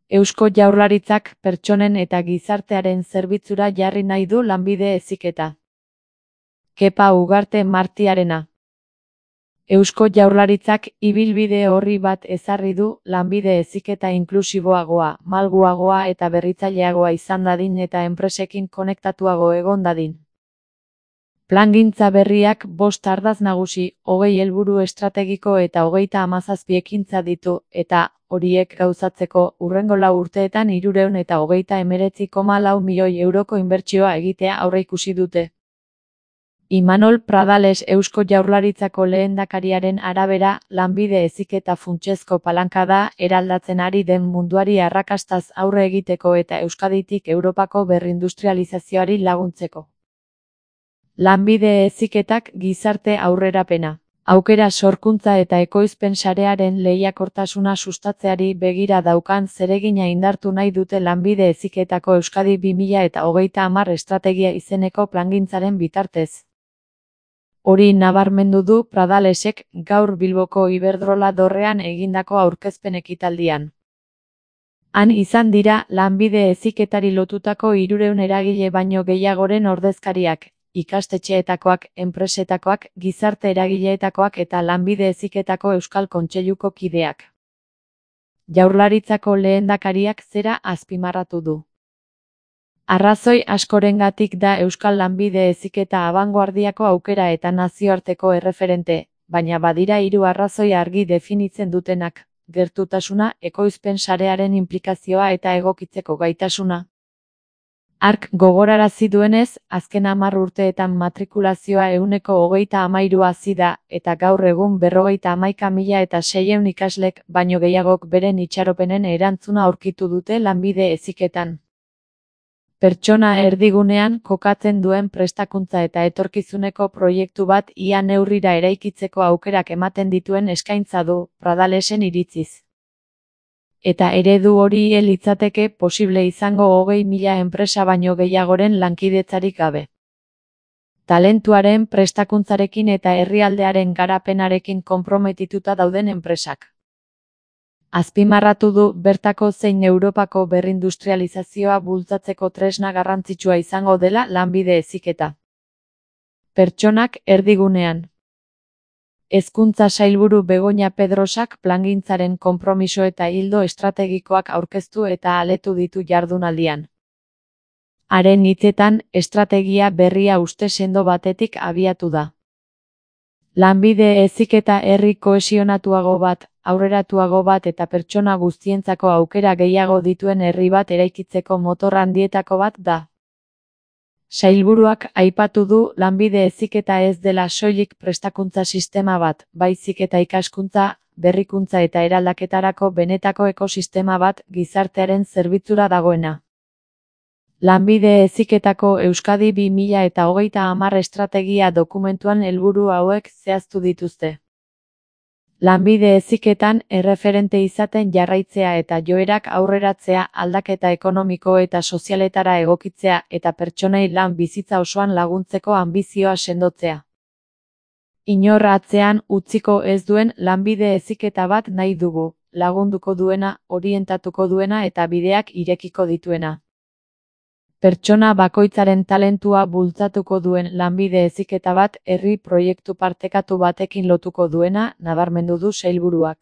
Eusko Jaurlaritzak pertsonen eta gizartearen zerbitzura jarri nahi du lanbide heziketa. Kepa Ugarte Martiarena. Eusko Jaurlaritzak ibilbide orri bat ezarri du lanbide heziketa inklusiboagoa, malguagoa eta berritzaileagoa izan dadin eta enpresekin konektatuago egon dadin. Plangintza berriak 5 ardatz nagusi, 20 helburu estrategiko eta 37 ekintza ditu, eta horiek gauzatzeko hurrengo 4 urteetan 339,4 milioi euroko inbertsioa egitea aurreikusi dute. Imanol Pradales Eusko Jaurlaritzako lehendakariaren arabera, lanbide heziketa funtsezko palanka da eraldatzen ari den munduari arrakastaz aurre egiteko eta Euskaditik Europako berrindustrializazioari laguntzeko. Lanbide heziketak gizarte aurrerapena, aukera sorkuntza eta ekoizpen sarearen lehiakortasuna sustatzeari begira daukan zeregina indartu nahi dute lanbide heziketako Euskadi 2030 estrategia izeneko plangintzaren bitartez. Hori nabarmendu du Pradalesek gaur Bilboko Iberdrola dorrean egindako aurkezpen ekitaldian. Han izan dira lanbide heziketari lotutako 300 eragile baino gehiagoren ordezkariak, ikastetxeetakoak, enpresetakoak, gizarte eragileetakoak eta lanbide heziketako Euskal Kontseiluko kideak. Jaurlaritzako lehendakariak zera azpimarratu du. Arrazoi askorengatik da Euskal lanbide heziketa abangoardiako aukera eta nazioarteko erreferente, baina badira 3 arrazoi argi definitzen dutenak: gertutasuna, ekoizpen sarearen inplikazioa eta egokitzeko gaitasuna. Hark gogorarazi duenez, azken 10 urteetan matrikulazioa 133 hazi da, eta gaur egun 51.600 ikaslek baino gehiagok beren itxaropenen erantzuna aurkitu dute lanbide heziketan. Pertsona erdigunean kokatzen duen prestakuntza eta etorkizuneko proiektu bat ia neurrira eraikitzeko aukerak ematen dituen eskaintza du, Pradalesen iritziz. Eta eredu hori litzateke posible izango 20.000 enpresa baino gehiagoren lankidetzarik gabe. Talentuaren prestakuntzarekin eta herrialdearen garapenarekin konprometituta dauden enpresak. Azpimarratu du bertako zein Europako berrindustrializazioa bultzatzeko tresna garrantzitsua izango dela lanbide heziketa. Pertsonak erdigunean. Hezkuntza sailburu Begoña Pedrosak plangintzaren konpromiso eta ildo estrategikoak aurkeztu eta aletu ditu jardunaldian. Haren hitzetan, estrategia berria uste sendo batetik abiatu da. Lanbide heziketa herri kohesionatuago bat, aurreratuago bat eta pertsona guztientzako aukera gehiago dituen herri bat eraikitzeko motor handietako bat da. Sailburuak aipatu du lanbide heziketa ez dela soilik prestakuntza sistema bat, baizik eta ikaskuntza, berrikuntza eta eraldaketarako benetako ekosistema bat gizartearen zerbitzura dagoena. Lanbide heziketako Euskadi 2030 estrategia dokumentuan helburu hauek zehaztu dituzte. Lanbide heziketan erreferente izaten jarraitzea eta joerak aurreratzea, aldaketa ekonomiko eta sozialetara egokitzea eta pertsonei lan bizitza osoan laguntzeko anbizioa sendotzea. Inor atzean utziko ez duen lanbide heziketa bat nahi dugu, lagunduko duena, orientatuko duena eta bideak irekiko dituena. Pertsona bakoitzaren talentua bultzatuko duen lanbide heziketa bat herri proiektu partekatu batekin lotuko duena, nabarmendu du sailburuak.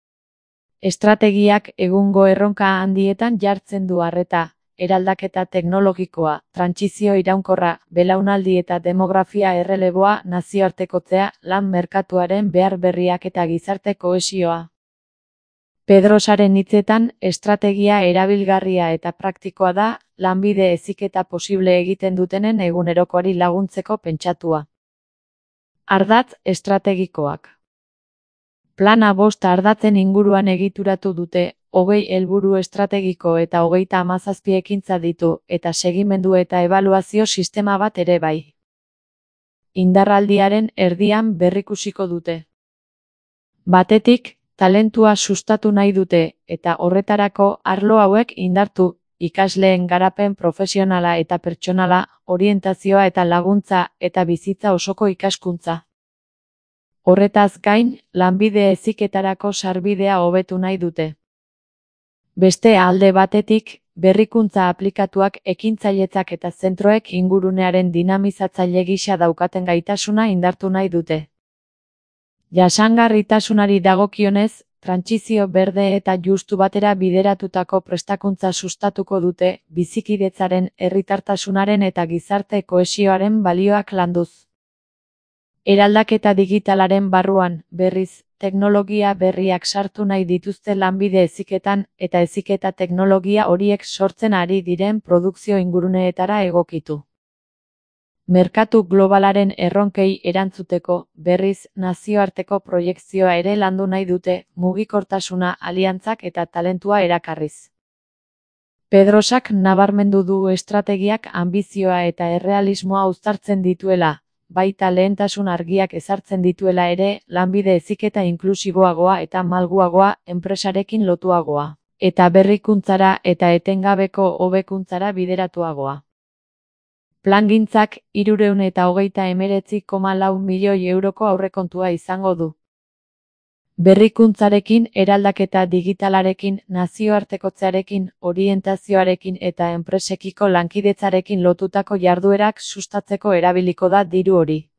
Estrategiak egungo erronka handietan jartzen du arreta, eraldaketa teknologikoa, trantsizio iraunkorra, belaunaldi eta demografia erreleboa, nazioartekotzea, lan merkatuaren behar berriak eta gizarte kohesioa. Pedrosaren hitzetan, estrategia erabilgarria eta praktikoa da, lanbide heziketa posible egiten dutenen egunerokoari laguntzeko pentsatua. Ardatz estrategikoak. Plana 5 ardatzen inguruan egituratu dute, 20 helburu estrategiko eta 37 ekintza ditu, eta segimendu eta ebaluazio sistema bat ere bai. Indarraldiaren erdian berrikusiko dute. Batetik, talentua sustatu nahi dute, eta horretarako arlo hauek indartu, ikasleen garapen profesionala eta pertsonala, orientazioa eta laguntza, eta bizitza osoko ikaskuntza. Horretaz gain, lanbide heziketarako sarbidea hobetu nahi dute. Beste alde batetik, berrikuntza aplikatuak ekintzailetzak eta zentroek ingurunearen dinamizatzaile gisa daukaten gaitasuna indartu nahi dute. Jasangarritasunari dagokionez, trantsizio berde eta justu batera bideratutako prestakuntza sustatuko dute, bizikidetzaren, herritartasunaren eta gizarte kohesioaren balioak landuz. Eraldaketa digitalaren barruan, berriz, teknologia berriak sartu nahi dituzte lanbide heziketan eta heziketa teknologia horiek sortzen ari diren produkzio inguruneetara egokitu. Merkatu globalaren erronkei erantzuteko, berriz, nazioarteko proiekzioa ere landu nahi dute, mugikortasuna, aliantzak eta talentua erakarriz. Pedrosak nabarmendu du estrategiak anbizioa eta errealismoa uztartzen dituela, baita lehentasun argiak ezartzen dituela ere, lanbide heziketa inklusiboagoa eta malguagoa, enpresarekin lotuagoa, eta berrikuntzara eta etengabeko hobekuntzara bideratuagoa. Plangintzak 329,4 milioi euroko aurrekontua izango du. Berrikuntzarekin, eraldaketa digitalarekin, nazioartekotzearekin, orientazioarekin eta enpresekiko lankidetzarekin lotutako jarduerak sustatzeko erabiliko da diru hori.